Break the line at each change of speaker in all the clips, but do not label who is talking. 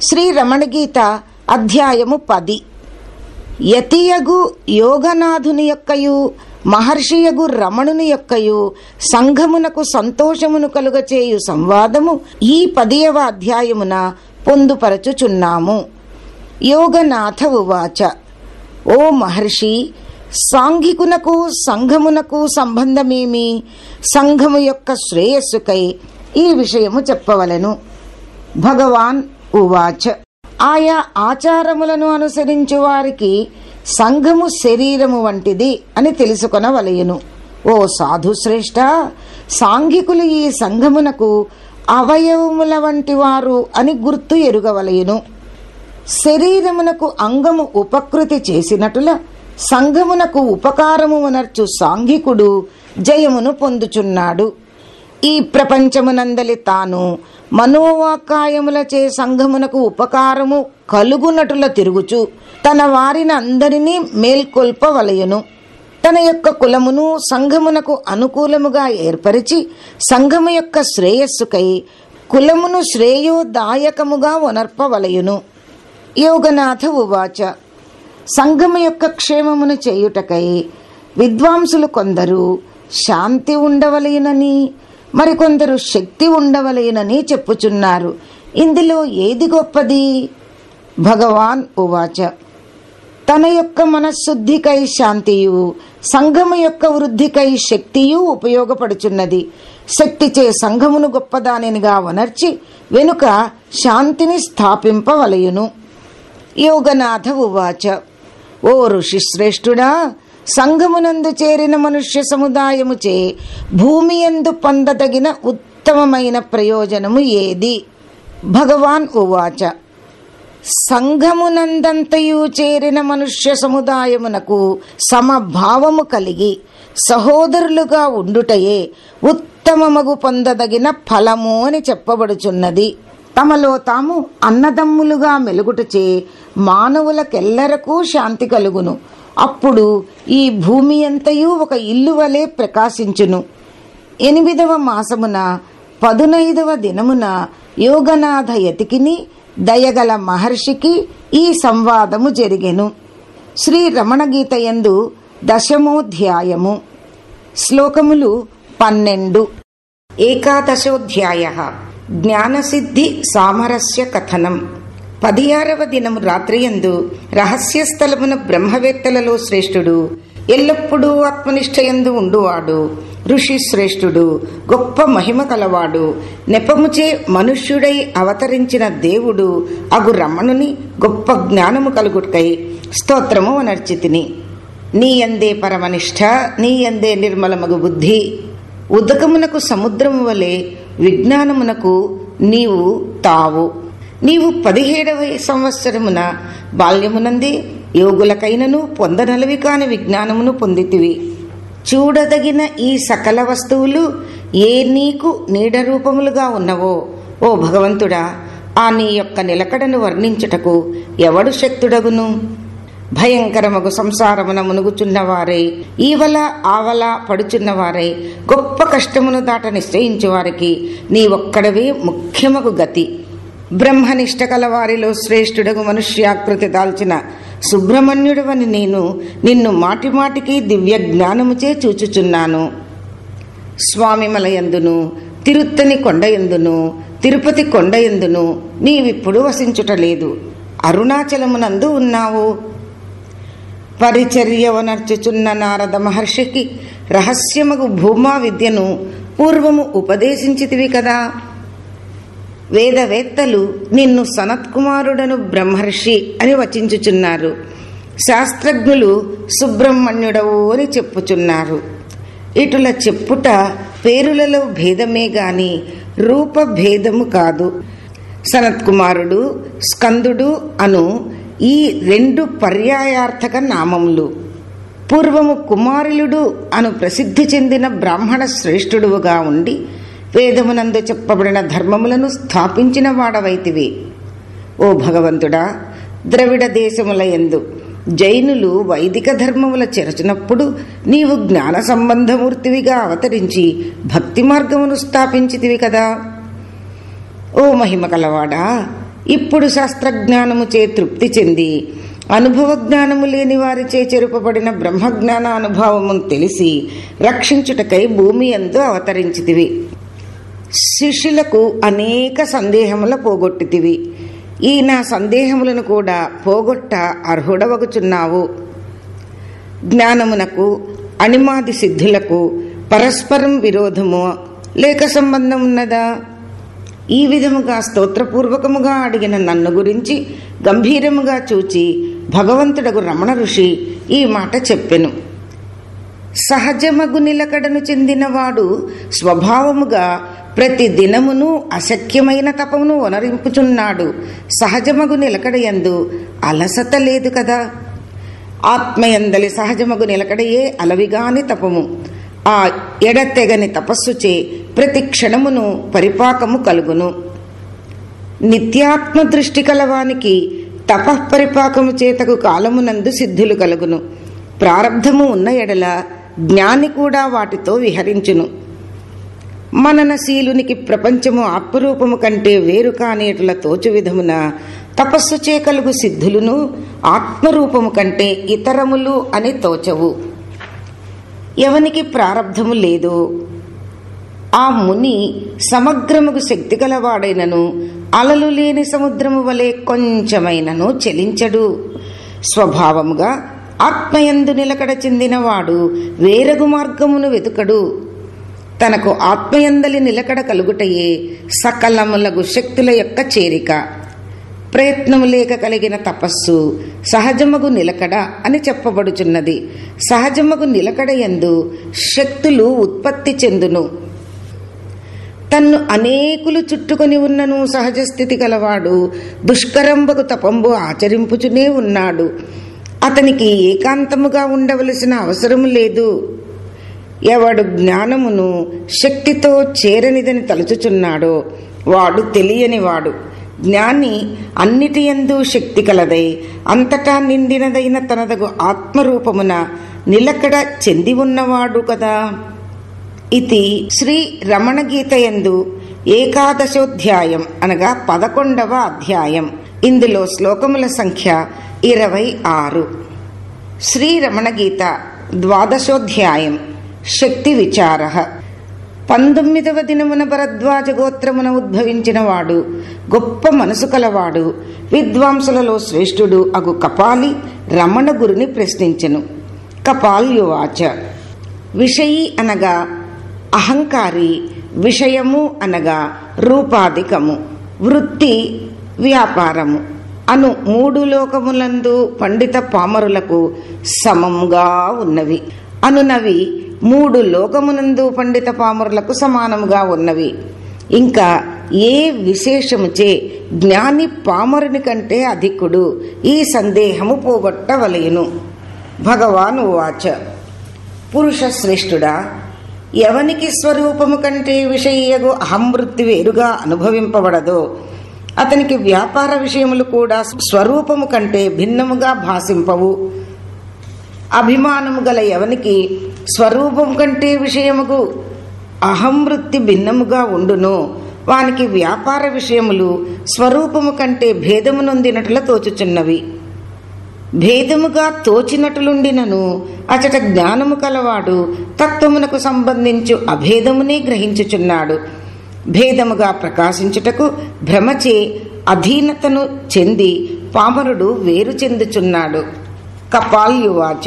శ్రీ రమణగీత అధ్యాయము 10. యతియగు యోగనాథుని యొక్కయు మహర్షియగు రమణుని యొక్కయు సంఘమునకు సంతోషమును కలుగచేయు సంవాదము ఈ 10వ అధ్యాయమున పొందుపరచుచున్నాము. యోగనాథ ఉవాచ. ఓ మహర్షి, సాంఘికునకు సంఘమునకు సంబంధమేమి? సంఘము యొక్క శ్రేయస్సుకై ఈ విషయము చెప్పవలెను. భగవాన్ ఉవాచ. ఆయా ఆచారములను అనుసరించు వారికి సంఘము శరీరము వంటిది అని తెలుసుకొనవలయును. ఓ సాధుశ్రేష్ఠ, సాంఘికులు ఈ సంఘమునకు అవయవముల వంటి వారు అని గుర్తు ఎరుగవలయును. శరీరమునకు అంగము ఉపకృతి చేసినటుల సంఘమునకు ఉపకారము ఉనర్చు సాంఘికుడు జయమును పొందుచున్నాడు. ఈ ప్రపంచమునందలి తాను మనోవాకాయములచే సంఘమునకు ఉపకారము కలుగునటుల తిరుగుచు తన వారిని అందరినీ మేల్కొల్పవలయును. తన యొక్క కులమును సంఘమునకు అనుకూలముగా ఏర్పరిచి సంఘము యొక్క శ్రేయస్సుకై కులమును శ్రేయోదాయకముగా ఉనర్పవలయును. యోగనాథ ఉవాచ. సంఘము యొక్క క్షేమమును చేయుటకై విద్వాంసులు కొందరు శాంతి ఉండవలయునని, మరికొందరు శక్తి ఉండవలయునని చెప్పుచున్నారు. ఇందులో ఏది గొప్పది? భగవాన్ ఉవాచ. తన యొక్క మనశుద్ధికై శాంతియు, సంఘము యొక్క వృద్ధికై శక్తియు ఉపయోగపడుచున్నది. శక్తిచే సంఘమును గొప్పదానినిగా వనర్చి వెనుక శాంతిని స్థాపింపవలయును. యోగనాథ ఉవాచ. ఓ ఋషిశ్రేష్ఠుడా, సంఘమునందు చేరిన మనుష్య సముదాయముచే భూమి యందు పొందదగిన ఉత్తమమైన ప్రయోజనము ఏది? భగవాన్ ఉవాచ. సంఘమునందంతయు చేరిన మనుష్య సముదాయమునకు సమభావము కలిగి సహోదరులుగా ఉండుటయే ఉత్తమమగు పొందదగిన ఫలము అని చెప్పబడుచున్నది. తమలో తాము అన్నదమ్ములుగా మెలుగుటచే మానవులకెల్లరకు శాంతి కలుగును. అప్పుడు ఈ భూమి అంతయు ఒక ఇల్లు వలె ప్రకాశించును. 8వ మాసమున 15వ దినమున యోగనాథ యతికిని దయగల మహర్షికి ఈ సంవాదము జరిగెను. శ్రీ రమణగీత యందు 10వ శ్లోకములు 12. ఏకాదశోధ్యాయః జ్ఞానసిద్ధి సామరస్య కథనం. 16వ దినము రాత్రియందు రహస్యస్థలమున బ్రహ్మవేత్తలలో శ్రేష్ఠుడు, ఎల్లప్పుడూ ఆత్మనిష్టయందు ఉండువాడు, ఋషి శ్రేష్ఠుడు, గొప్ప మహిమ కలవాడు, నెపముచే మనుష్యుడై అవతరించిన దేవుడు అగు రమణుని గొప్ప జ్ఞానము కలుగుటకై స్తోత్రము అనర్చితిని. నీయందే పరమనిష్ట, నీయందే నిర్మలమగు బుద్ధి. ఉదకమునకు సముద్రము వలె విజ్ఞానమునకు నీవు తావు. నీవు 17వ సంవత్సరమున బాల్యమునందే యోగులకైనను పొందనలవి కాని విజ్ఞానమును పొందితివి. చూడదగిన ఈ సకల వస్తువులు ఏ నీకు నీడ రూపములుగా ఉన్నవో ఓ భగవంతుడా, ఆ నీ యొక్క నిలకడను వర్ణించుటకు ఎవడు శక్తుడగును? భయంకరమగు సంసారమున మునుగుచున్నవారై, ఈవల ఆవల పడుచున్నవారై, గొప్ప కష్టమును దాట నిశ్చయించు వారికి నీ ఒక్కడవే ముఖ్యమగు గతి. బ్రహ్మనిష్ట కల వారిలో శ్రేష్ఠుడగు మనుష్యాకృతి దాల్చిన సుబ్రహ్మణ్యుడవని నేను నిన్ను మాటిమాటికి దివ్య జ్ఞానముచే చూచుచున్నాను. స్వామిమలయందును, తిరుత్తని కొండయందును, తిరుపతి కొండయందును నీవిప్పుడు వసించుటలేదు. అరుణాచలమునందు ఉన్నావు. పరిచర్యవనర్చుచున్న నారద మహర్షికి రహస్యమగు భూమా విద్యను పూర్వము ఉపదేశించితివి కదా. వేదవేత్తలు నిన్ను సనత్కుమారుడను బ్రహ్మర్షి అని వచించుచున్నారు. శాస్త్రజ్ఞులు సుబ్రహ్మణ్యుడవు అని చెప్పుచున్నారు. ఇటుల చెప్పుట పేరులలో భేదమే గాని రూపభేదము కాదు. సనత్కుమారుడు, స్కందుడు అను ఈ 2 పర్యాయార్థక నామములు. పూర్వము కుమారులుడు అను ప్రసిద్ధి చెందిన బ్రాహ్మణ శ్రేష్ఠుడుగా ఉండి వేదమునందు చెప్పబడిన ధర్మములను స్థాపించిన వాడవైతివి. ఓ భగవంతుడా, ద్రవిడ దేశములయందు జైనులు వైదిక ధర్మముల చెరచినప్పుడు నీవు జ్ఞాన సంబంధమూర్తివిగా అవతరించి భక్తి మార్గమును స్థాపించితివి కదా. ఓ మహిమ కలవాడా, ఇప్పుడు శాస్త్రజ్ఞానము చే తృప్తి చెంది అనుభవ జ్ఞానము లేని వారిచే చెరుపబడిన బ్రహ్మజ్ఞాన అనుభవమును తెలిసి రక్షించుటకై భూమి యందు అవతరించితివి. శిష్యులకు అనేక సందేహముల పోగొట్టితివి. ఈ నా సందేహములను కూడా పోగొట్ట అర్హుడవగుచున్నావు. జ్ఞానమునకు అణిమాది సిద్ధులకు పరస్పరం విరోధము లేక సంబంధం ఉన్నదా? ఈ విధముగా స్తోత్రపూర్వకముగా అడిగిన నన్ను గురించి గంభీరముగా చూచి భగవంతుడగు రమణ ఋషి ఈ మాట చెప్పెను. సహజమగు నిలకడను చెందినవాడు స్వభావముగా ప్రతి దినమును అశక్యమైన తపమును వనరింపుచున్నాడు. సహజమగు నిలకడయందు అలసత లేదు కదా. ఆత్మయందలి సహజమగు నిలకడయే అలవిగాని తపము. ఆ ఎడతెగని తపస్సుచే ప్రతి క్షణమును పరిపాకము కలుగును. నిత్యాత్మ దృష్టి కలవానికి తపఃపరిపాకము చేతకు కాలమునందు సిద్ధులు కలుగును. ప్రారబ్ధము ఉన్న ఎడల జ్ఞాని కూడా వాటితో విహరించును. మననశీలునికి ప్రపంచము ఆత్మరూపము కంటే వేరు కానేటుల తోచు విధమున తపస్సు చే కలుగు సిద్ధులును ఆత్మరూపము కంటే ఇతరములు అని తోచవు. ఎవనికి ప్రారబ్ధము లేదో ఆ ముని సమగ్రముగు శక్తి గలవాడైనను అలలు లేని సముద్రము వలె కొంచెమైనను చెలించడు. స్వభావముగా ఆత్మయందు నిలకడ చెందినవాడు వేరగు మార్గమును వెతుకడు. తనకు ఆత్మయందలి నిలకడ కలుగుటయే సకలములగు శక్తుల యొక్క చేరిక. ప్రయత్నము లేక కలిగిన తపస్సు సహజమగు నిలకడ అని చెప్పబడుచున్నది. సహజమగు నిలకడ యందు శక్తులు ఉత్పత్తి చెందును. తన్ను అనేకులు చుట్టుకొని ఉన్నను సహజ స్థితి గలవాడు దుష్కరంబకు తపంబు ఆచరింపుచునే ఉన్నాడు. అతనికి ఏకాంతముగా ఉండవలసిన అవసరము లేదు. ఎవడు జ్ఞానమును శక్తితో చేరనిదని తలుచుచున్నాడో వాడు తెలియనివాడు. జ్ఞాని అన్నిటి యందు శక్తి కలదై అంతటా నిండినదైన తనదగు ఆత్మరూపమున నిలకడ చెంది ఉన్నవాడు కదా. ఇది శ్రీ రమణ గీతయందు 11వ అనగా 11వ అధ్యాయం. ఇందులో శ్లోకముల సంఖ్య 26. శ్రీ రమణ గీత 12వ శక్తి విచార. 19వ దినమున భరద్వాజ గోత్రమున ఉద్భవించిన వాడు గొప్ప మనసు కలవాడు విద్వాంసులలో శ్రేష్ఠుడు అగు కపాలి రమణ గురుని ప్రశ్నించెను. కపాల్యువాచ విషయి అనగా అహంకారి, విషయము అనగా రూపాధికము, వృత్తి వ్యాపారము అను 3 లోకములందు పండిత పామరులకు సమముగా ఉన్నవి. అనునవి 3 లోకమునందు పండిత పామరులకు సమానముగా ఉన్నవి. ఇంకా ఏ విశేషముచే జ్ఞాని పామరుని కంటే అధికుడు? ఈ సందేహము పోగొట్టవలెను. భగవాన్ ఉవాచ పురుష శ్రేష్ఠుడా, ఎవనికి స్వరూపము కంటే విషయగు అహంవృత్తి వేరుగా అనుభవింపబడదో అతనికి వ్యాపార విషయములు కూడా స్వరూపము కంటే భిన్నముగా భాషింపవు. అభిమానము గల ఎవనికి స్వరూపం కంటే విషయముగు అహంవృత్తి భిన్నముగా ఉండునో వానికి వ్యాపార విషయములు స్వరూపము కంటే భేదము నొందినట్ల తోచుచున్నవి. భేదముగా తోచినట్లుండినను అచట జ్ఞానము కలవాడు తత్వమునకు సంబంధించు అభేదమునే గ్రహించుచున్నాడు. భేదముగా ప్రకాశించుటకు భ్రమచే అధీనతను చెంది పామరుడు వేరు చెందుచున్నాడు. కపాల్యువాచ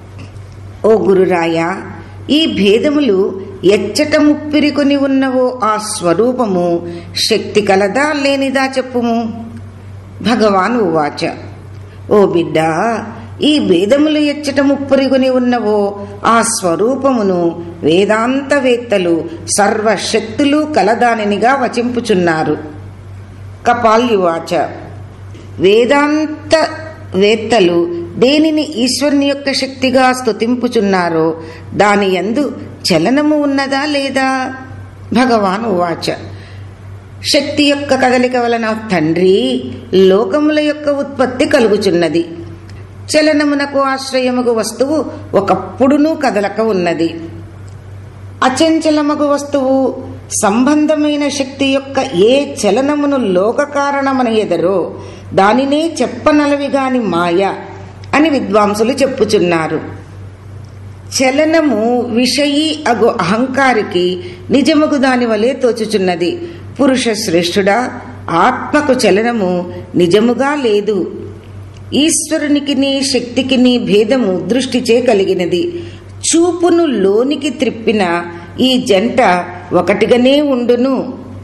ఓ గురురాయ, ఈ భేదములు ఎచ్చట ముప్పిరికొని ఉన్నవో ఆ స్వరూపము శక్తి కలదా లేనిదా చెప్పుము. భగవాన్ ఉవాచ ఓ బిడ్డ, ఈ భేదములు ఎచ్చట ముప్పిరికొని ఉన్నవో ఆ స్వరూపమును వేదాంతవేత్తలు సర్వశక్తులు కలదానినిగా వచింపుచున్నారు. కపాల్యువాచ వేదాంత వేత్తలు దేనిని ఈశ్వరుని యొక్క శక్తిగా స్తుతింపుచున్నారో దాని యందు చలనము ఉన్నదా లేదా? భగవాన్ ఉవాచ శక్తి యొక్క కదలిక వలన తండ్రి లోకముల యొక్క ఉత్పత్తి కలుగుచున్నది. చలనమునకు ఆశ్రయముగు వస్తువు ఒకప్పుడునూ కదలక ఉన్నది. అచంచలమగు వస్తువు సంబంధమైన శక్తి యొక్క ఏ చలనమును లోక కారణమన ఎదరో దానినే చెప్పనలవిగాని మాయ అని విద్వాంసులు చెప్పుచున్నారు. చలనము విషయీ అగు అహంకారికి నిజముగు దాని వలె తోచుచున్నది. పురుష శ్రేష్ఠుడా, ఆత్మకు చలనము నిజముగా లేదు. ఈశ్వరునికిని శక్తికిని భేదము దృష్టిచే కలిగినది. చూపును లోనికి త్రిప్పిన ఈ జంట ఒకటిగానే ఉండును.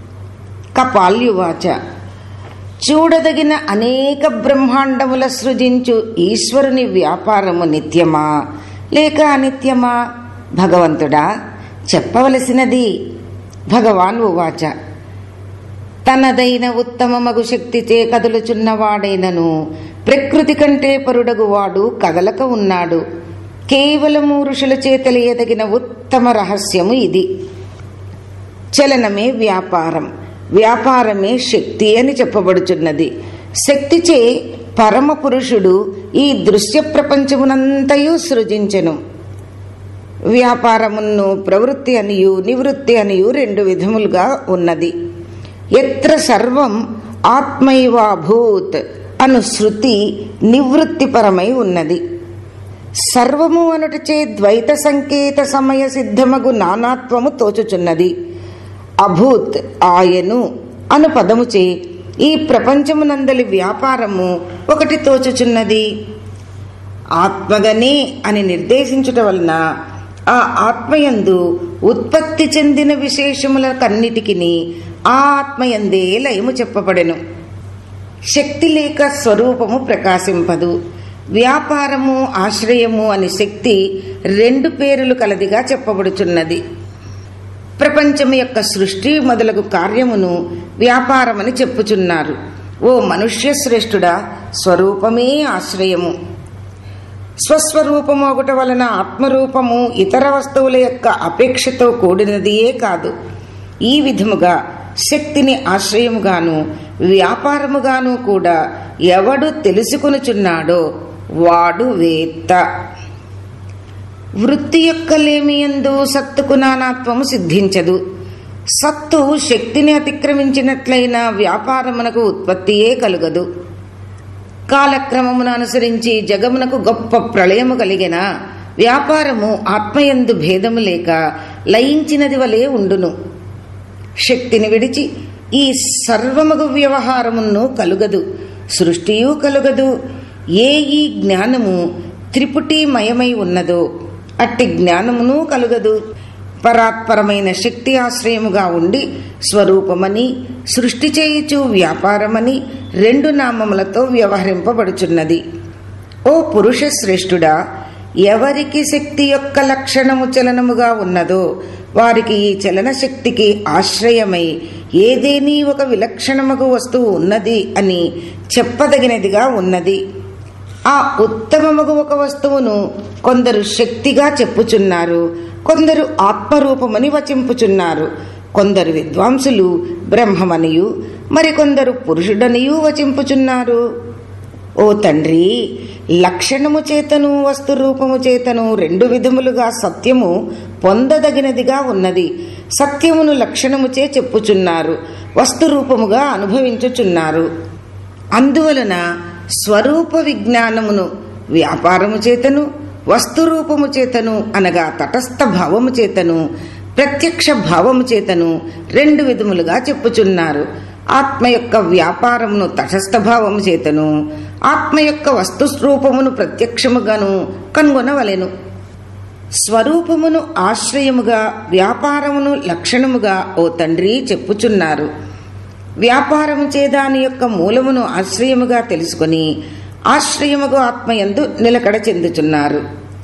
కపాల్యువాచ. చూడదగిన అనేక బ్రహ్మాండముల సృజించు ఈశ్వరుని వ్యాపారము నిత్యమా లేక అనిత్యమా? భగవంతుడా, చెప్పవలసినది. భగవాన్ ఉవాచ. తనదైన ఉత్తమమగు శక్తిచే కదులుచున్నవాడైనను ప్రకృతి కంటే పరుడగువాడు కదలక ఉన్నాడు. కేవలము ఋషులచే తెలియదగిన ఉత్తమ రహస్యము ఇది. చలనమే వ్యాపారం, వ్యాపారమే శక్తి అని చెప్పబడుచున్నది. శక్తిచే పరమ పురుషుడు ఈ దృశ్య ప్రపంచమునంతయు సృజించెను. వ్యాపారమును ప్రవృత్తి అనియు నివృత్తి అనియు రెండు విధములుగా ఉన్నది. ఎత్ర సర్వం ఆత్మైవాభూత్ అను శృతి నివృత్తిపరమై ఉన్నది. సర్వము అనుటచే ద్వైత సంకేత సమయ సిద్ధమగు నానాత్వము తోచుచున్నది. అభూత్ ఆయను అను పదముచే ఈ ప్రపంచమునందలి వ్యాపారము ఒకటి తోచుచున్నది. ఆత్మగనే అని నిర్దేశించుట వలన ఆ ఆత్మయందు ఉత్పత్తి చెందిన విశేషములకన్నిటికిని ఆ ఆత్మయందే లయము చెప్పబడెను. శక్తి లేక స్వరూపము ప్రకాశింపదు. వ్యాపారము ఆశ్రయము అని శక్తి రెండు పేరులు కలదిగా చెప్పబడుచున్నది. ప్రపంచము యొక్క సృష్టి మొదలగు కార్యమును వ్యాపారమని చెప్పుచున్నారు. ఓ మనుష్య శ్రేష్ఠుడా, స్వరూపమే ఆశ్రయము. స్వస్వరూపము ఒకటి వలన ఆత్మరూపము ఇతర వస్తువుల యొక్క అపేక్షతో కూడినదియే కాదు. ఈ విధముగా శక్తిని ఆశ్రయముగాను వ్యాపారముగాను కూడా ఎవడు తెలుసుకొనుచున్నాడో వాడు వేత్త. వృత్తి యొక్క లేమియందు సత్తుకు నానాత్వము సిద్ధించదు. సత్తు శక్తిని అతిక్రమించినట్లయిన వ్యాపారమునకు ఉత్పత్తియే కలుగదు. కాలక్రమమును అనుసరించి జగమునకు గొప్ప ప్రళయము కలిగిన వ్యాపారము ఆత్మయందు భేదము లేక లయించినది వలె ఉండును. శక్తిని విడిచి ఈ సర్వమగు వ్యవహారమును కలుగదు, సృష్టియూ కలుగదు. ఈ జ్ఞానము త్రిపుటీమయమై ఉన్నదో అట్టి జ్ఞానమును కలుగదు. పరాత్పరమైన శక్తి ఆశ్రయముగా ఉండి స్వరూపమని, సృష్టి చేయుచు వ్యాపారమని రెండు నామములతో వ్యవహరింపబడుచున్నది. ఓ పురుష శ్రేష్ఠుడా, ఎవరికి శక్తి యొక్క లక్షణము చలనముగా ఉన్నదో వారికి ఈ చలన శక్తికి ఆశ్రయమై ఏదేని ఒక విలక్షణముగు వస్తువు ఉన్నది అని చెప్పదగినదిగా ఉన్నది. ఆ ఉత్తమముగు ఒక వస్తువును కొందరు శక్తిగా చెప్పుచున్నారు, కొందరు ఆత్మరూపమని వచింపుచున్నారు. కొందరు విద్వాంసులు బ్రహ్మమనియు మరికొందరు పురుషుడనియు వచింపుచున్నారు. ఓ తండ్రి, లక్షణము చేతను వస్తు రూపము చేతను రెండు విధములుగా సత్యము పొందదగినదిగా ఉన్నది. సత్యమును లక్షణముచే చెప్పుచున్నారు, వస్తు రూపముగా అనుభవించుచున్నారు. అందువలన స్వరూప విజ్ఞానమును వ్యాపారము చేతను, వస్తురూపము చేతను అనగా తటస్థ భావము చేతను, ప్రత్యక్ష భావము చేతను రెండు విధములుగా చెప్పుచున్నారు. ఆత్మ యొక్క వ్యాపారమును తటస్థ భావము చేతను, ఆత్మ యొక్క వస్తుస్వరూపమును ప్రత్యక్షముగాను కనుగొనవలెను. స్వరూపమును ఆశ్రయముగా, వ్యాపారమును లక్షణముగా ఓ తండ్రి చెప్పుచున్నారు. వ్యాపారము చేదాని యొక్క మూలమును ఆశ్రయముగా తెలుసుకొని ఆశ్రయముగా ఆత్మయందు నిలకడ చెందుచున్నారు.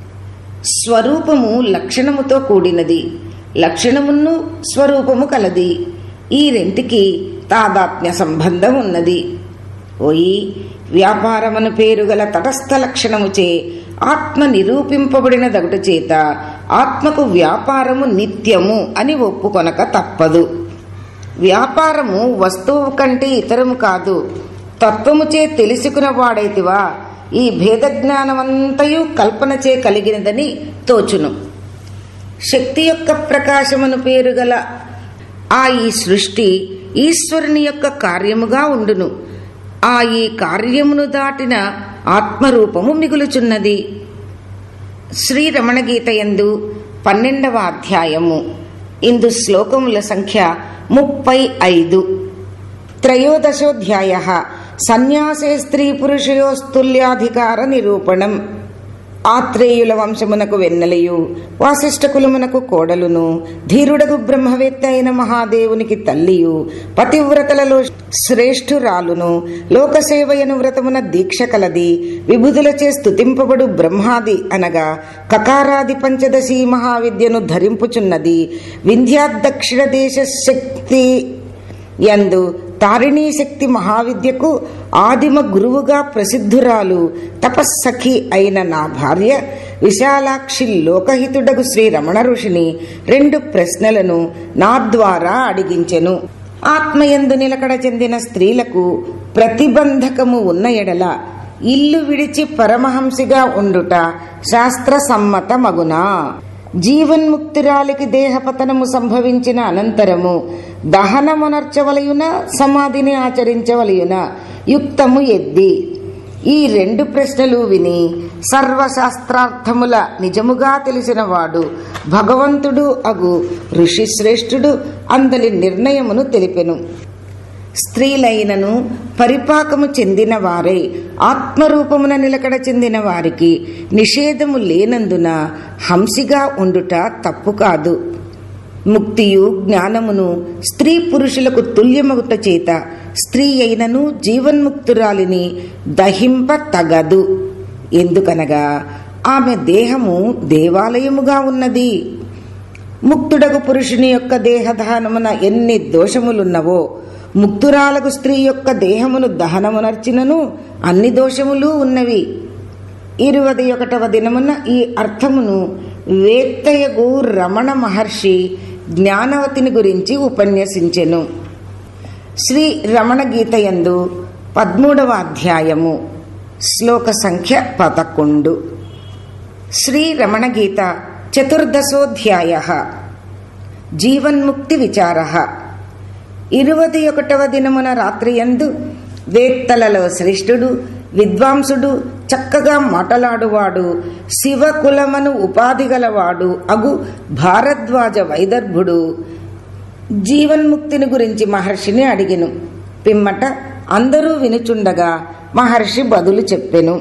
స్వరూపము లక్షణముతో కూడినది, లక్షణమును స్వరూపము కలది. ఈ రెంటికి తాదాత్మ్య సంబంధం ఉన్నది. ఓయి, వ్యాపారమును పేరు గల తటస్థ లక్షణముచే ఆత్మ నిరూపింపబడిన దగుట చేత ఆత్మకు వ్యాపారము నిత్యము అని ఒప్పుకొనక తప్పదు. వ్యాపారము వస్తువు కంటే ఇతరము కాదు. తత్వముచే తెలుసుకున్న వాడైతివా ఈ భేద జ్ఞానమంతయు కల్పనచే కలిగినదని తోచును. శక్తి యొక్క ప్రకాశమును పేరుగల ఈ సృష్టి ఈశ్వరుని యొక్క కార్యముగా ఉండును. ఈ కార్యమును దాటిన ఆత్మరూపము మిగులుచున్నది. శ్రీ రమణ గీత యందు 12వ అధ్యాయము. ఇందు శ్లోకముల సంఖ్య 35. త్రయోదశోధ్యాయః సన్యాసే స్త్రీ పురుషయోస్తుల్యాధికార నిరూపణం. ఆత్రేయుల వంశమునకు వెన్నెలయు, వాసిష్ఠ కులమునకు కోడలును, ధీరుడగు బ్రహ్మవేత్త అయిన మహాదేవునికి తల్లియు, పతివ్రతలలో శ్రేష్ఠురాలును, లోకసేవయను వ్రతమున దీక్ష కలది, విభుదులచే స్తుతింపబడు బ్రహ్మాది అనగా కకారాది పంచదశి మహావిద్యను ధరింపుచున్నది, వింధ్యాదక్షిణ దేశ శక్తి యందు తారిణీ శక్తి మహావిద్యకు ఆదిమ గురువుగా ప్రసిద్ధురాలు, తపస్సఖి అయిన నా భార్య విశాలాక్షి లోకహితుడగు శ్రీ రమణ ఋషిని 2 ప్రశ్నలను నా ద్వారా అడిగించెను. ఆత్మయందు నిలకడ చెందిన స్త్రీలకు ప్రతిబంధకము ఉన్న ఎడల ఇల్లు విడిచి పరమహంసిగా ఉండుట శాస్త్ర సమ్మతమగునా? జీవన్ముక్తురాలికి దేహపతనము సంభవించిన అనంతరము దహనమునర్చవలయున, సమాధిని ఆచరించవలయున? యుక్తము ఎద్ది? ఈ 2 ప్రశ్నలు విని సర్వశాస్త్రార్థముల నిజముగా తెలిసినవాడు భగవంతుడు అగు ఋషిశ్రేష్ఠుడు అందలి నిర్ణయమును తెలిపెను. స్త్రీలైనను పరిపాకము చెందిన వారై ఆత్మరూపమున నిలకడ చెందిన వారికి నిషేధము లేనందున హంసిగా ఉండుట తప్పు కాదు. ముక్తియు జ్ఞానమును స్త్రీ పురుషులకు తుల్యమగుట చేత స్త్రీ అయినను జీవన్ముక్తురాలిని దహింప తగదు. ఎందుకనగా ఆమె దేహము దేవాలయముగా ఉన్నది. ముక్తుడగు పురుషుని యొక్క దేహదానమున ఎన్ని దోషములున్నవో ముక్తురాలకు స్త్రీ యొక్క దేహమును దహనమునర్చినను అన్ని దోషములు ఉన్నవి. 21వ దినమున ఈ అర్థమును వేత్తయగు రమణ మహర్షి జ్ఞానవతిని గురించి ఉపన్యసించెను. శ్రీ రమణ గీత యందు 13వ అధ్యాయము, శ్లోక సంఖ్య 11. శ్రీ రమణ గీత చతుర్దశోధ్యాయః జీవన్ముక్తి విచారః. 21వ దినమున రాత్రియందు వేత్తలలో శ్రేష్ఠుడు, విద్వాంసుడు, చక్కగా మాటలాడువాడు, శివకులమను ఉపాధి గలవాడు అగు భారద్వాజ వైదర్భుడు జీవన్ముక్తిని గురించి మహర్షిని అడిగెను. పిమ్మట అందరూ వినుచుండగా మహర్షి బదులు చెప్పెను.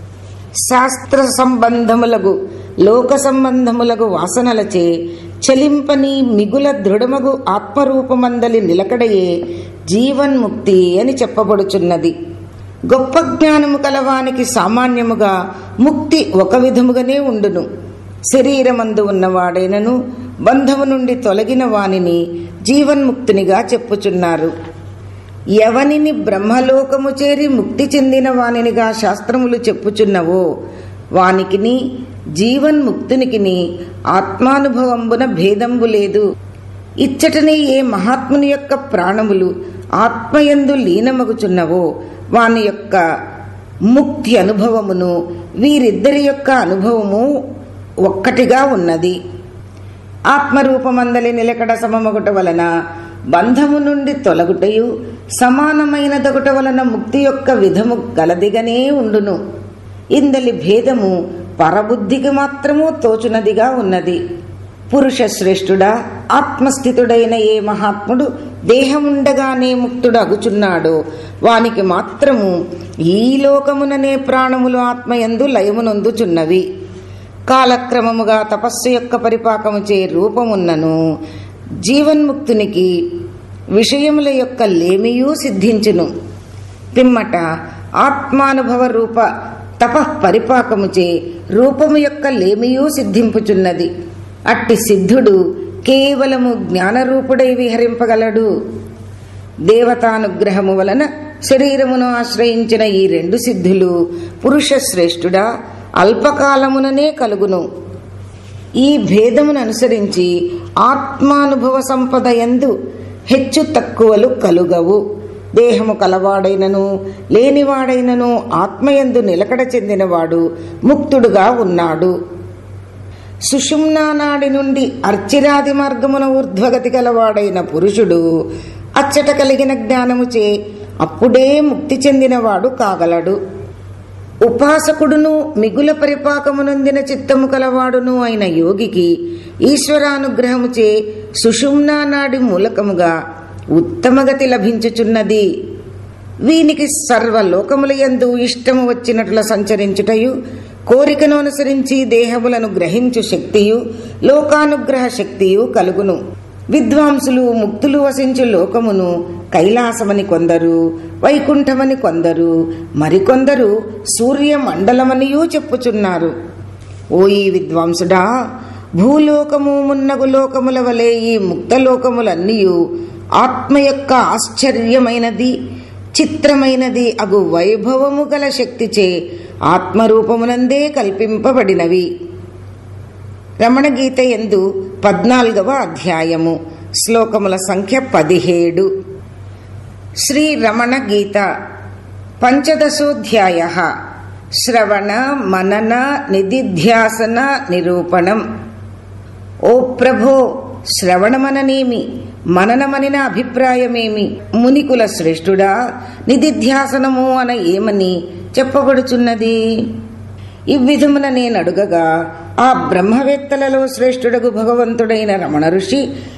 శాస్త్ర సంబంధములగు లోక సంబంధములగు వాసనలచే చలింపని మిగుల దృఢమగు ఆత్మరూపమందలి నిలకడయే జీవన్ముక్తి అని చెప్పబడుచున్నది. గొప్ప జ్ఞానము కలవానికి సామాన్యముగా ముక్తి ఒక విధముగానే ఉండును. శరీరమందు ఉన్నవాడైనను బంధము నుండి తొలగిన వానిని జీవన్ముక్తునిగా చెప్పుచున్నారు. ఎవనిని బ్రహ్మలోకము చేరి ముక్తి చెందిన వానినిగా శాస్త్రములు చెప్పుచున్నవో వానికిని జీవన్ముక్తునికిని ఆత్మానుభవంబున భేదంబు లేదు. ఇచ్చటనే ఏ మహాత్ముని యొక్క ప్రాణములు ఆత్మయందు లీనమగుచున్నవో వాని యొక్క ముక్తి అనుభవమును వీరిద్దరి యొక్క అనుభవము ఒక్కటిగా ఉన్నది. ఆత్మరూపమందలి నిలకడ సమమగుట వలన బంధము నుండి తొలగుటయు, సమానమైన దగుట వలన ముక్తి యొక్క విధము గలదిగానే ఉండును. ఇందలి భేదము పరబుద్ధికి మాత్రము తోచునదిగా ఉన్నది. పురుష శ్రేష్ఠుడా, ఆత్మస్థితుడైన ఏ మహాత్ముడు దేహముండగానే ముక్తుడు అగుచున్నాడో వానికి మాత్రము ఈ లోకముననే ప్రాణములు ఆత్మయందు లయమునొందుచున్నవి. కాలక్రమముగా తపస్సు యొక్క పరిపాకముచే రూపమున్నను జీవన్ముక్తునికి విషయముల యొక్క లేమియూ సిద్ధించును. పిమ్మట ఆత్మానుభవ రూప తపః పరిపాకముచే రూపము యొక్క లేమియూ సిద్ధింపుచున్నది. అట్టి సిద్ధుడు కేవలము జ్ఞానరూపుడై విహరింపగలడు. దేవతానుగ్రహము వలన శరీరమును ఆశ్రయించిన ఈ 2 సిద్ధులు పురుష శ్రేష్ఠుడా అల్పకాలముననే కలుగును. ఈ భేదమును అనుసరించి ఆత్మానుభవ సంపద యందు హెచ్చు తక్కువలు కలుగవు. దేహము కలవాడైనను లేనివాడైనను ఆత్మయందు నిలకడ చెందినవాడు ముక్తుడుగా ఉన్నాడు. సుషుమ్నా నాడి నుండి అర్చిరాది మార్గమున ఊర్ధ్వగతి గలవాడైన పురుషుడు అచ్చట కలిగిన జ్ఞానముచే అప్పుడే ముక్తి చెందినవాడు కాగలడు. ఉపాసకుడును మిగుల పరిపాకమునందిన చిత్తము కలవాడును అయిన యోగికి ఈశ్వరానుగ్రహముచే సుషుమ్నా నాడి మూలకముగా ఉత్తమగతి లభించుచున్నది. వీనికి సర్వలోకములయందు ఇష్టము వచ్చినట్ల సంచరించుటయు, కోరికను అనుసరించి దేహములను గ్రహించు శక్తియు, లోకానుగ్రహ శక్తియు కలుగును. విద్వాంసులు ముక్తులు వసించు లోకమును కైలాసమని కొందరు, వైకుంఠమని కొందరు, మరికొందరు సూర్యమండలమనియూ చెప్పుచున్నారు. ఓ ఈ విద్వాంసుడా, భూలోకము మున్నగు లోకముల వలె ఈ ముక్తలోకములన్నీయు ఆత్మ యొక్క ఆశ్చర్యమైనది, చిత్రమైనది అగు వైభవము గల శక్తిచే ఆత్మరూపమునందే కల్పింపబడినవి. రమణగీత యందు 14వ అధ్యాయము, శ్లోకముల సంఖ్య 17. శ్రీ రమణ గీత పంచదశోధ్యాయః శ్రవణ మనన నిదిధ్యాసన నిరూపణం. ఓ ప్రభో, శ్రవణమననేమి, మననమనిన అభిప్రాయమేమి? మునికుల శ్రేష్ఠుడా, నిదిధ్యాసనము అన ఏమని చెప్పబడుచున్నది? ఇవ్విధమున నేనడుగగా ఆ బ్రహ్మవేత్తలలో శ్రేష్ఠుడగు భగవంతుడైన రమణ ఋషి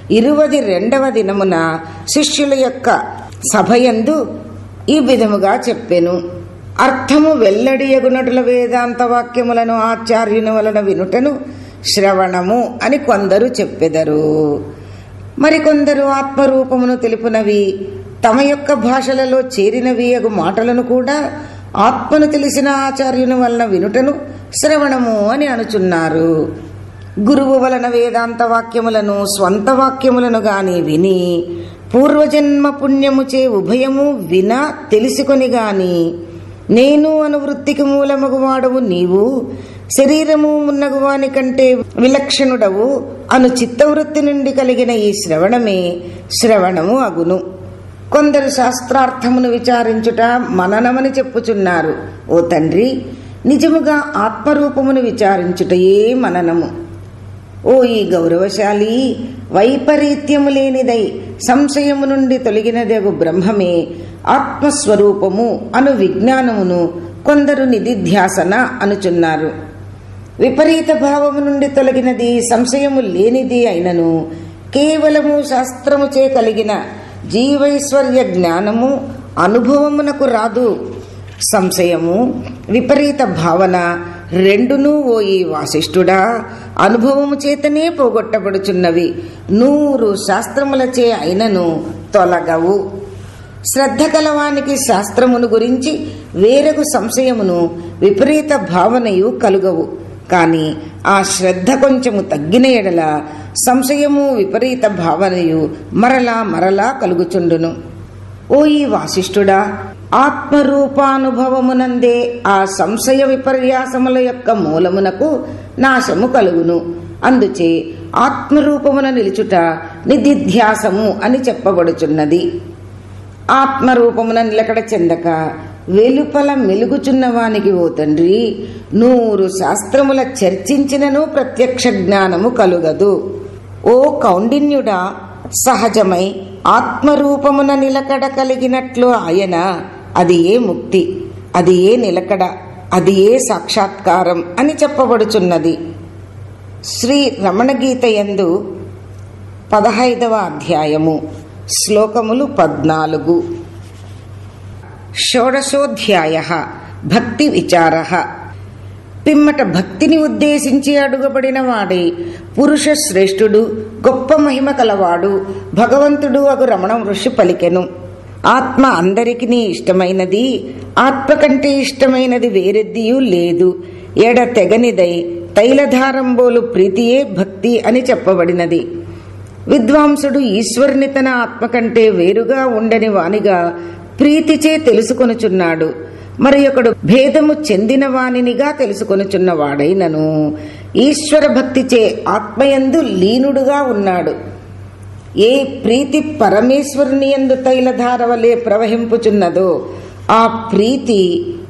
22వ దినమున శిష్యుల యొక్క సభయందు ఈ విధముగా చెప్పెను. అర్థము వెల్లడియగునటుల వేదాంత వాక్యములను ఆచార్యుని వలన వినుటను శ్రవణము అని కొందరు చెప్పెదరు. మరికొందరు ఆత్మరూపమును తెలుపునవి, తమ యొక్క భాషలలో చేరినవి అగు మాటలను కూడా ఆత్మను తెలిసిన ఆచార్యుని వలన వినుటను శ్రవణము అని అనుచున్నారు. గురువు వలన వేదాంత వాక్యములను స్వంత వాక్యములను గాని విని, పూర్వజన్మ పుణ్యముచే ఉభయము వినా తెలుసుకొని గాని, నేను అను వృత్తికి మూలమగువాడవు నీవు, శరీరము మున్నగువాని కంటే విలక్షణుడవు అను చిత్తవృత్తి నుండి కలిగిన ఈ శ్రవణమే శ్రవణము అగును. కొందరు శాస్త్రార్థమును విచారించుట మననమని చెప్పుచున్నారు. ఓ తండ్రి, నిజముగా ఆత్మరూపమును విచారించుటయే మననము. ఓ ఈ గౌరవశాలి, వైపరీత్యము లేనిదై సంశయము నుండి తొలగినదగు బ్రహ్మమే ఆత్మస్వరూపము అను విజ్ఞానమును కొందరు నిదిధ్యాసన అనుచున్నారు. విపరీత భావము నుండి తొలగినది, సంశయము లేనిది అయినను కేవలము శాస్త్రముచే కలిగిన జీవైశ్వర్య జ్ఞానము అనుభవమునకు రాదు. సంశయము, విపరీత భావన రెండునూ ఓ ఈ వాసిష్ఠుడా అనుభవము చేతనే పోగొట్టబడుచున్నవి. 100 శాస్త్రములచే అయినను తొలగవు. శ్రద్ధ కలవానికి శాస్త్రమును గురించి వేరొక సంశయమును విపరీత భావనయు కలుగవు. కాని ఆ శ్రద్ధ కొంచెము తగ్గిన ఎడల సంశయము విపరీత భావనయు మరలా మరలా కలుగుచుండును. ఓ ఈ వాసిష్ఠుడా, ఆత్మరూపానుభవమునందే ఆ సంశయ విపర్యాసముల యొక్క మూలమునకు నాశము కలుగును. అందుచే ఆత్మరూపమున నిలుచుట నిదిధ్యాసము అని చెప్పబడుచున్నది. ఆత్మరూపమున నిలకడ చెందక వెలుపల మెలుగుచున్నవానికి ఓ తండ్రి 100 శాస్త్రముల చర్చించినను ప్రత్యక్ష జ్ఞానము కలుగదు. ఓ కౌండిన్యుడా, సహజమై ఆత్మరూపమున నిలకడ కలిగినట్లు ఆయన అది ఏ ముక్తి, అది ఏ నిలకడ, అది ఏ సాక్షాత్కారం అని చెప్పబడుచున్నది. శ్రీ రమణగీత యందు 15వ అధ్యాయము, శ్లోకములు 14. షోడశోధ్యాయః భక్తి విచారః. పిమ్మట భక్తిని ఉద్దేశించి అడుగబడిన వాడే పురుష శ్రేష్ఠుడు, గొప్ప మహిమ కలవాడు భగవంతుడు అగు రమణ ఋషి పలికెను. ఆత్మ అందరికీ ఇష్టమైనది, ఆత్మ కంటే ఇష్టమైనది వేరెద్దియూ లేదు. ఎడ తెగనిదై తైలధారంబోలు ప్రీతియే భక్తి అని చెప్పబడినది. విద్వాంసుడు ఈశ్వరుని తన ఆత్మ కంటే వేరుగా ఉండని వానిగా ప్రీతిచే తెలుసుకొనుచున్నాడు. మరి ఒకడు భేదము చెందిన వానినిగా తెలుసుకొనుచున్నవాడైనను ఈశ్వర భక్తిచే ఆత్మయందు లీనుడుగా ఉన్నాడు. ఏ ప్రీతి పరమేశ్వరుని యందు తైలధార వలె ప్రవహింపుచున్నదో ఆ ప్రీతి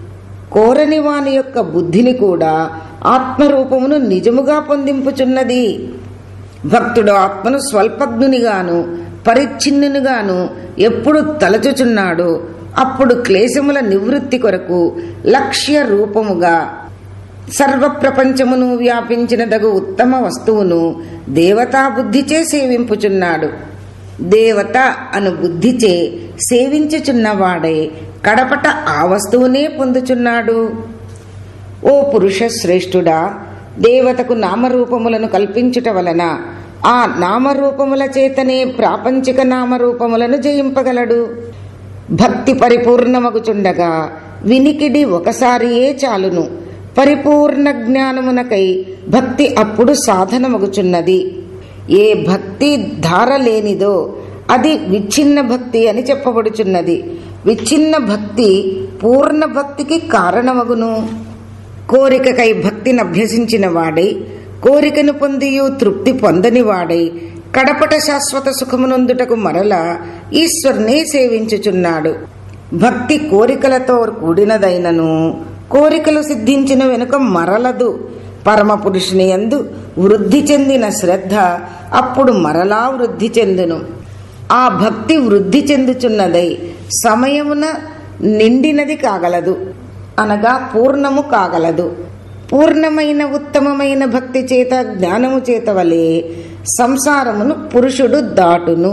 కోరని వాని యొక్క బుద్ధిని కూడా ఆత్మరూపమును నిజముగా పొందింపుచున్నది. భక్తుడు ఆత్మను స్వల్పజ్ఞునిగాను పరిచ్ఛిన్నునిగాను ఎప్పుడు తలచుచున్నాడో అప్పుడు క్లేశముల నివృత్తి కొరకు లక్ష్య రూపముగా సర్వప్రపంచమును వ్యాపించినదగు ఉత్తమ వస్తువును దేవతా బుద్ధిచే సేవింపుచున్నాడు. దేవత అను బుద్ధిచే సేవించుచున్నవాడే కడపట ఆ వస్తువునే పొందుచున్నాడు. ఓ పురుష శ్రేష్ఠుడా, దేవతకు నామరూపములను కల్పించుట వలన ఆ నామరూపముల చేతనే ప్రాపంచిక నామరూపములను జయింపగలడు. భక్తి పరిపూర్ణమగుచుండగా వినికిడి ఒకసారియే చాలును. పరిపూర్ణ జ్ఞానమునకై భక్తి అప్పుడు సాధనమగుచున్నది. ఏ భక్తి ధార లేనిదో అది విచ్ఛిన్న భక్తి అని చెప్పబడుచున్నది. విచ్ఛిన్న భక్తి పూర్ణ భక్తికి కారణమగును. కోరికకై భక్తిని అభ్యసించిన వాడై కోరికను పొందియు తృప్తి పొందని వాడై కడపట శాశ్వత సుఖమునందుటకు మరల ఈశ్వరునే సేవించుచున్నాడు. భక్తి కోరికలతో కూడినదైనను కోరికలు సిద్ధించిన వెనుక మరలదు. పరమ పురుషుని యందు వృద్ధి చెందిన శ్రద్ధ అప్పుడు మరలా వృద్ధి చెందును. ఆ భక్తి వృద్ధి చెందుచున్నదై సమయమున నిండినది కాగలదు, అనగా పూర్ణము కాగలదు. పూర్ణమైన ఉత్తమమైన భక్తి చేత జ్ఞానము చేత వలె సంసారమును పురుషుడు దాటును.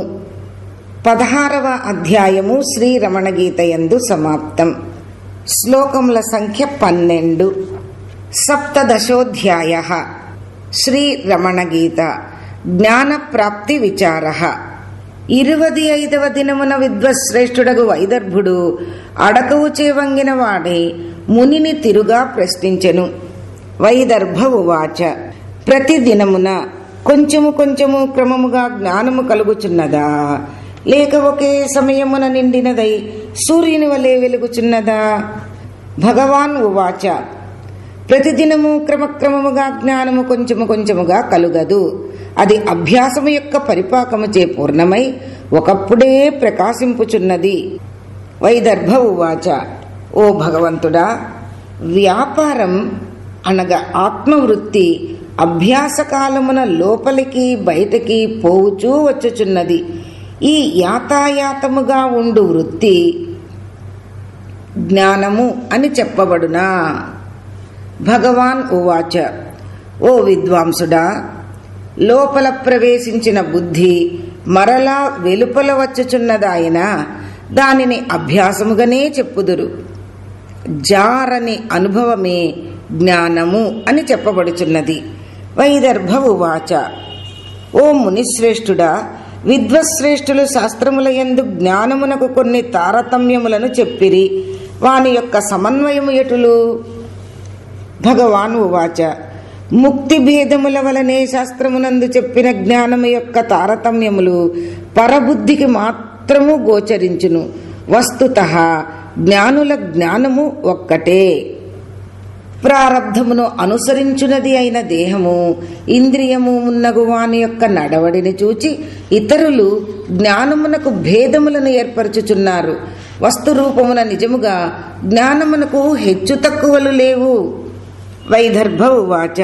16వ అధ్యాయము శ్రీ రమణ గీత యందు సమాప్తం. శ్లోకముల సంఖ్య 12. సప్తదశోధ్యాయః శ్రీ రమణ గీత జ్ఞాన ప్రాప్తి విచారః. 25వ దినమున విద్వశ్రేష్ఠుడగు వైదర్భుడు అడకవుచే వంగిన వాడే మునిని తిరుగా ప్రశ్నించెను. వైదర్భ ఉవాచ, ప్రతి దినమున కొంచెము కొంచెము క్రమముగా జ్ఞానము కలుగుచున్నదా, లేక ఒకే సమయమున నిండినదై సూర్యుని వలె వెలుగుచున్నదా? భగవాన్ ఉవాచ, ప్రతిదినము క్రమక్రమముగా జ్ఞానము కొంచెము కొంచెముగా కలుగదు. అది అభ్యాసము యొక్క పరిపాకముచే పూర్ణమై ఒకప్పుడే ప్రకాశింపుచున్నది. వైదర్భ ఉవాచ, ఓ భగవంతుడా, వ్యాపారం అనగా ఆత్మవృత్తి అభ్యాస కాలమున లోపలికి బయటికి పోవుచూ వచ్చుచున్నది. ఈ యాతాయాతముగా ఉండు వృత్తి జ్ఞానము అని చెప్పబడునా? భగవాన్ ఉవాచ, ఓ విద్వాంసుడా, లోపల ప్రవేశించిన బుద్ధి మరలా వెలుపల వచ్చుచున్నదాయన దానిని అభ్యాసముగానే చెప్పుదురు. జారని అనుభవమే జ్ఞానము అని చెప్పబడుచున్నది. వైదర్భ ఉవాచ, ఓ మునిశ్రేష్ఠుడా, విద్వశ్రేష్ఠులు శాస్త్రముల యందు జ్ఞానమునకు కొన్ని తారతమ్యములను చెప్పిరి. వాని యొక్క సమన్వయము ఎటులు? భగవాన్ ఉవాచ, ముక్తి భేదముల వలనే శాస్త్రమునందు చెప్పిన జ్ఞానము యొక్క తారతమ్యములు పరబుద్ధికి మాత్రము గోచరించును. వస్తుతః జ్ఞానుల జ్ఞానము ఒక్కటే. ప్రారబ్ధమును అనుసరించున్నది అయిన దేహము ఇంద్రియము మున్నగు వాని యొక్క నడవడిని చూచి ఇతరులు జ్ఞానమునకు భేదములను ఏర్పరచుచున్నారు. వస్తురూపమున నిజముగా జ్ఞానమునకు హెచ్చు తక్కువలు లేవు. వైదర్భ ఉవాచ,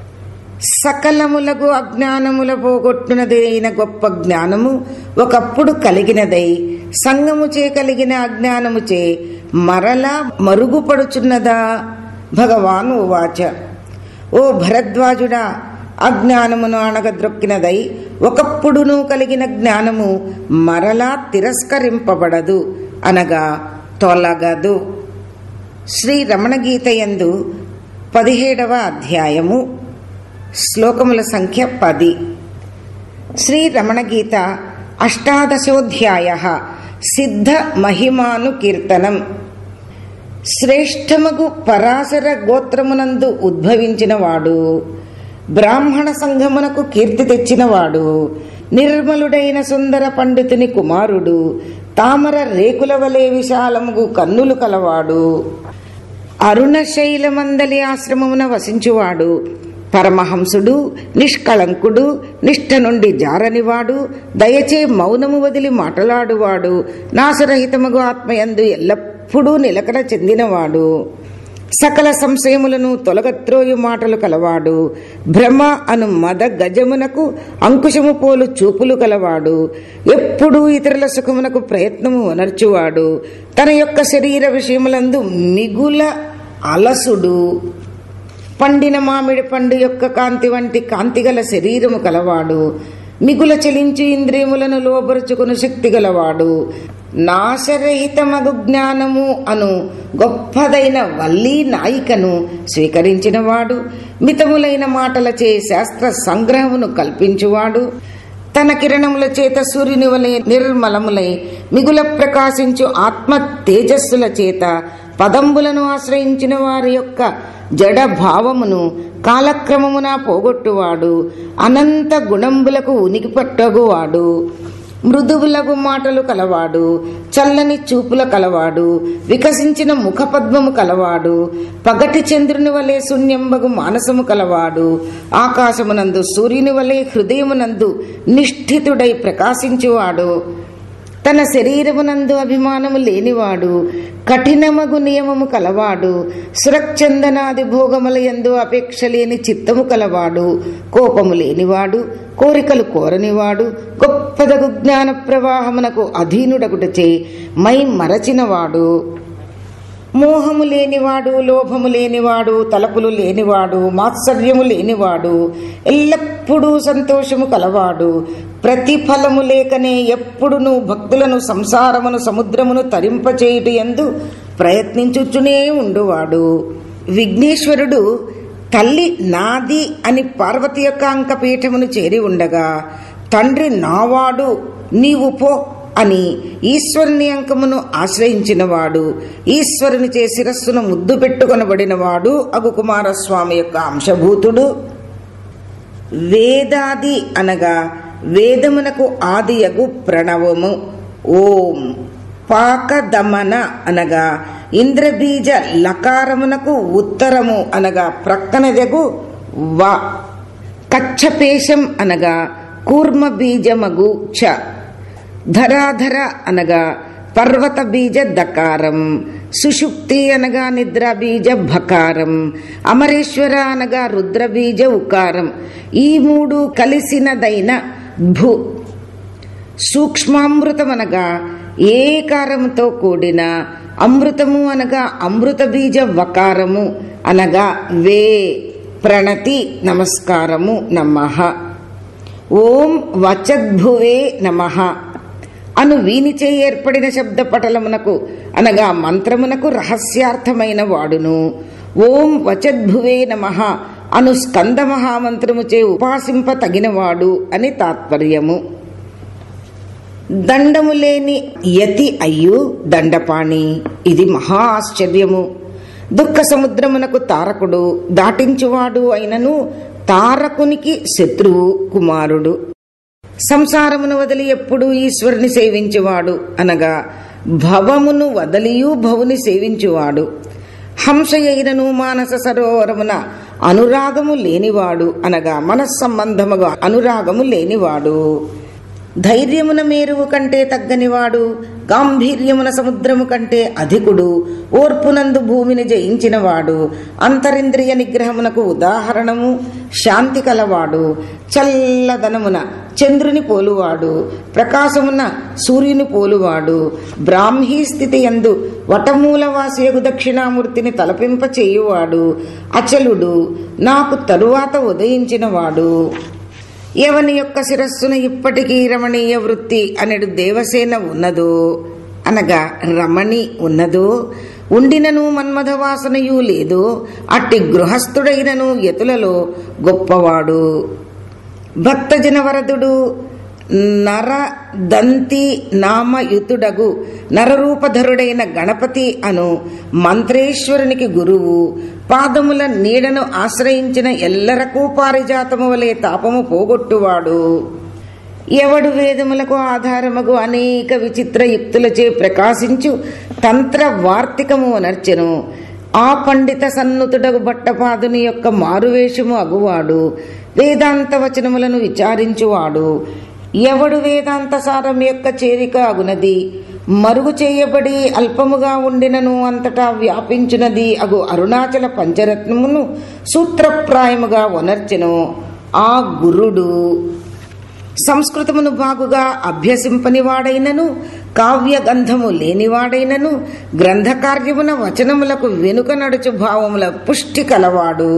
సకలములకు అజ్ఞానముల పోగొట్టునది అయిన గొప్ప జ్ఞానము ఒకప్పుడు కలిగినదై సంగముచే కలిగిన అజ్ఞానముచే మరలా మరుగుపడుచున్నదా? భగవాన్ ఉవాచ, ఓ భరద్వాజుడా, అజ్ఞానమును అణగద్రొక్కినదై ఒకప్పుడును కలిగిన జ్ఞానము మరలా తిరస్కరింపబడదు, అనగా తొలగదు. శ్రీ రమణగీత యందు 17వ అధ్యాయము శ్లోకముల సంఖ్య 10. శ్రీ రమణగీత అష్టాదశోధ్యాయః సిద్ధ మహిమాను కీర్తనం. శ్రేష్టమగు పరాశర గోత్రమునందు ఉద్భవించిన వాడు, బ్రాహ్మణ సంఘమునకు కీర్తి తెచ్చినవాడు, నిర్మలుడైన సుందర పండితుని కుమారుడు, తామర రేకుల వలె విశాలముగు కన్నులు కలవాడు, అరుణశైలమందలి ఆశ్రమమున వసించువాడు, పరమహంసుడు, నిష్కళంకుడు, నిష్ఠ నుండి జారనివాడు, దయచే మౌనము వదిలి మాటలాడువాడు, నాశరహితముగు ఆత్మయందు ఎల్లప్పుడూ నిలకడ చెందినవాడు, సకల సంశయములను తొలగత్రోయు మాటలు కలవాడు. భ్రమ అను మద గజమునకు అంకుశము పోలు చూపులు కలవాడు. ఎప్పుడూ ఇతరుల సుఖమునకు ప్రయత్నము వనర్చువాడు. తన యొక్క శరీర విషయములందు మిగుల అలసుడు. పండిన మామిడి పండు యొక్క కాంతి వంటి కాంతిగల శరీరము కలవాడు. మిగుల చలించి ఇంద్రియములను లోబరుచుకుని శక్తి గలవాడు. నాశరహితమగు జ్ఞానము అను గొప్పదైన వల్లీ నాయికను స్వీకరించినవాడు. మితములైన మాటలచే శాస్త్ర సంగ్రహమును కల్పించువాడు. తన కిరణముల చేత సూర్యుని వలె నిర్మలములై మిగుల ప్రకాశించు ఆత్మ తేజస్సుల చేత పదంబులను ఆశ్రయించిన వారి యొక్క జడ భావమును కాలక్రమమున పోగొట్టువాడు. అనంత గుణంబులకు ఉనికి పట్టగువాడు. మృదువులగు మాటలు కలవాడు. చల్లని చూపుల కలవాడు. వికసించిన ముఖపద్మము కలవాడు. పగటి చంద్రుని వలె శూన్యంబగు మానసము కలవాడు. ఆకాశమునందు సూర్యుని వలె హృదయమునందు నిష్ఠితుడై ప్రకాశించువాడు. తన శరీరమునందు అభిమానము లేనివాడు. కఠినమగు నియమము కలవాడు. సురక్షందనాది భోగముల యందు అపేక్ష లేని చిత్తము కలవాడు. కోపము లేనివాడు. కోరికలు కోరనివాడు. గొప్పదగు జ్ఞాన ప్రవాహమునకు అధీనుడగుటచే మై మరచినవాడు. మోహము లేనివాడు. లోభము లేనివాడు. తలపులు లేనివాడు. మాత్సర్యము లేనివాడు. ఎల్లప్పుడూ సంతోషము కలవాడు. ప్రతిఫలము లేకనే ఎప్పుడును భక్తులను సంసారమును సముద్రమును తరింపచేయుట యందు ప్రయత్నించుచునే ఉండువాడు. విఘ్నేశ్వరుడు తల్లి నాది అని పార్వతి యొక్క అంకపీఠమును చేరి ఉండగా, తండ్రి నావాడు నీవు పో అని ఈశ్వరుని అంకమును ఆశ్రయించినవాడు. ఈశ్వరుని చే శిరస్సును ముద్దు పెట్టుకొనబడినవాడు అగు కుమారస్వామి యొక్క అంశభూతుడు. వేదాది అనగా వేదమునకు ఆదియగు ప్రణవము ఓం. పాకదమన అనగా ఇంద్రబీజ లకారమునకు ఉత్తరము అనగా ప్రక్కనదగు వ. కచ్చపేశం అనగా కూర్మ బీజమగు చ. ధరాధర అనగా పర్వత బీజ దకారం. సుషుప్తి అనగా నిద్ర బీజ భకారం. అమరేశ్వర అనగా రుద్ర బీజ ఉకారం. ఈ మూడు కలిసినదైన భూ. సూక్ష్మామృతం అనగా ఏకారముతో కూడిన అమృతము అనగా అమృత బీజ వకారము అనగా వే. ప్రణతి నమస్కారము నమః. ఓం వచద్భువే నమః అను వీనిచే ఏర్పడిన శబ్ద పటలమునకు అనగా మంత్రమునకు రహస్యార్థమైన వాడును. ఓం వచద్భువే నమః అను స్కంద మహామంత్రముచే ఉపాసింప తగినవాడు అని తాత్పర్యము. దండము లేని యతి అయ్యు దండపాణి. ఇది మహా ఆశ్చర్యము. దుఃఖ సముద్రమునకు తారకుడు, దాటించువాడు అయినను తారకునికి శత్రువు కుమారుడు. సంసారమును వదిలి ఎప్పుడూ ఈశ్వరుని సేవించువాడు అనగా భవమును వదలియు భవుని సేవించువాడు. హంస అయినను మానస సరోవరమున అనురాగము లేనివాడు అనగా మనస్సంబంధముగా అనురాగము లేనివాడు. ధైర్యమున మేరువు కంటే తగ్గనివాడు. గాంభీర్యమున సముద్రము కంటే అధికుడు. ఓర్పునందు భూమిని జయించినవాడు. అంతరింద్రియ నిగ్రహమునకు ఉదాహరణము. శాంతి కలవాడు. చల్లదనమున చంద్రుని పోలువాడు. ప్రకాశమున సూర్యుని పోలువాడు. బ్రాహ్మీ స్థితి యందు వటమూలవాసియగు దక్షిణామూర్తిని తలపింప చేయువాడు. అచలుడు. నాకు తరువాత ఉదయించినవాడు. ఎవని యొక్క శిరస్సున ఇప్పటికీ రమణీయ వృత్తి అనెడు దేవసేన ఉన్నదో అనగా రమణి ఉన్నదో, ఉండినను మన్మథ వాసనయు లేదో అట్టి గృహస్థుడైనను యతులలో గొప్పవాడు. భక్తజన వరదుడు. నరదంతి నామయుతుడగు నరరూపధరుడైన గణపతి అను మంత్రేశ్వరునికి గురువు. పాదముల నీడను ఆశ్రయించిన ఎల్లరకు పారిజాతము వలె తాపము పోగొట్టువాడు. ఎవడు వేదములకు ఆధారముగు అనేక విచిత్ర యుక్తులచే ప్రకాశించు తంత్ర వార్తికము అనర్చెను. ఆ పండిత సన్నుతుడగు భట్టపాదుని యొక్క మారువేషము అగువాడు. వేదాంత వచనములను విచారించువాడు. ఎవడు వేదాంత సారం యొక్క చేరిక అగునది మరుగు చేయబడి అల్పముగా ఉండినను అంతటా వ్యాపించునది అగు అరుణాచల పంచరత్నమును సూత్రప్రాయముగా వనర్చెను ఆ గురుడు. సంస్కృతమును బాగుగా అభ్యసింపనివాడైనను, కావ్యగంధము లేనివాడైనను, గ్రంథకార్యమున వచనములకు వెనుక నడుచు భావముల పుష్టి కలవాడు,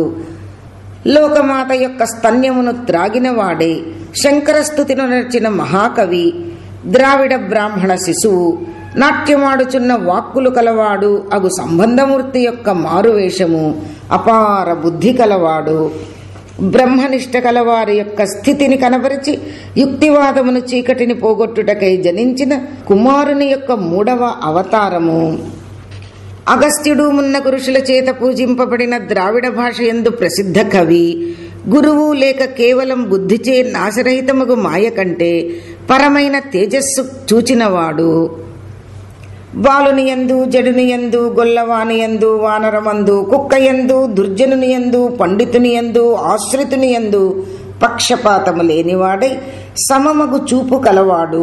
లోకమాత యొక్క స్తన్యమును త్రాగినవాడే, శంకరస్తుతిను నర్చిన మహాకవి, ద్రావిడ బ్రాహ్మణ శిశువు, నాట్యమాడుచున్న వాక్కులు కలవాడు అగు సంబంధమూర్తి యొక్క మారువేషము, అపార బుద్ధి కలవాడు, బ్రహ్మనిష్ట కలవారి యొక్క స్థితిని కనబరిచి యుక్తివాదమును చీకటిని పోగొట్టుటకై జనించిన కుమారుని యొక్క 3వ అవతారము. అగస్త్యుడు మున్నగు ఋషుల చేత పూజింపబడిన ద్రావిడ భాష యందు ప్రసిద్ధ కవి, గురువు లేక కేవలం బుద్ధిచే నాశరహితముగు మాయ కంటే పరమైన తేజస్సు చూచినవాడు. బాలునియందు, జడునియందు, గొల్లవానియందు, వానరమందు, కుక్కయందు, దుర్జనునియందు, పండితునియందు, ఆశ్రితునియందు పక్షపాతము లేనివాడై సమమగు చూపు కలవాడు,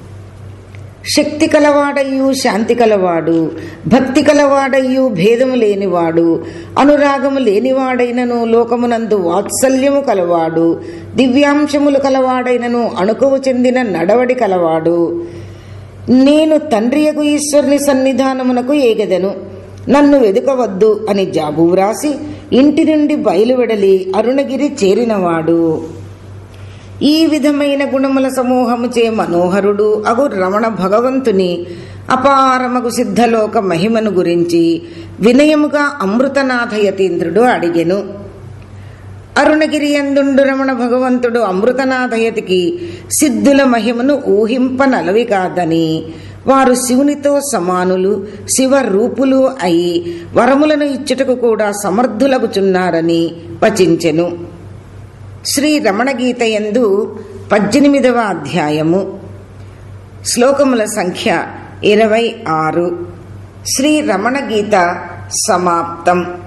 శక్తి కలవాడయ్యు శాంతి కలవాడు, భక్తి కలవాడయ్యు భేదము లేనివాడు, అనురాగము లేనివాడైనను లోకమునందు వాత్సల్యము కలవాడు, దివ్యాంశములు కలవాడైనను అణుకువ చెందిన నడవడి కలవాడు. నేను తండ్రియగు ఈశ్వరుని సన్నిధానమునకు ఏగెదను, నన్ను వెదుకవద్దు అని జాబు వ్రాసి ఇంటి నుండి బయలువెడలి అరుణగిరి చేరినవాడు. ఈ విధమైన గుణముల సమూహముచే మనోహరుడు అగు రమణ భగవంతుని అపారమగు సిద్ధలోక మహిమను గురించి వినయముగా అమృతనాథ యతీంద్రుడు అడిగెను. అరుణగిరి యందుండు రమణ భగవంతుడు అమృతనాథయతికి సిద్ధుల మహిమను ఊహింపనలవి కాదని, వారు శివునితో సమానులు, శివరూపులు అయి వరములను ఇచ్చుటకు కూడా సమర్థులగుచున్నారని వచించెను. శ్రీ రమణగీత యందు 18వ అధ్యాయము, శ్లోకముల సంఖ్య 26. శ్రీ రమణగీత సమాప్తం.